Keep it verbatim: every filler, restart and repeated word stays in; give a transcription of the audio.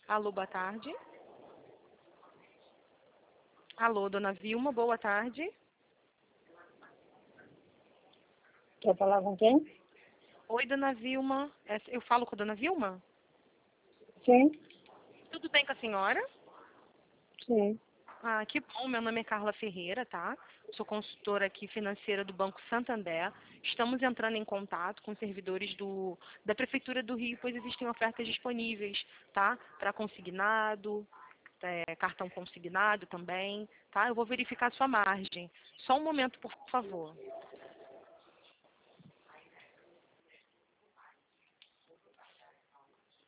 Alô, boa tarde. Alô, dona Vilma, boa tarde. Quer falar com quem? Oi, dona Vilma. É, Eu falo com a dona Vilma? Sim, Tudo bem com a senhora? sim. Ah, que bom. Meu nome é Carla Ferreira, tá? Sou consultora aqui financeira do Banco Santander. Estamos entrando em contato com servidores do, da Prefeitura do Rio, pois existem ofertas disponíveis, tá? Para consignado, é, cartão consignado também, tá? Eu vou verificar a sua margem. Só um momento, por favor.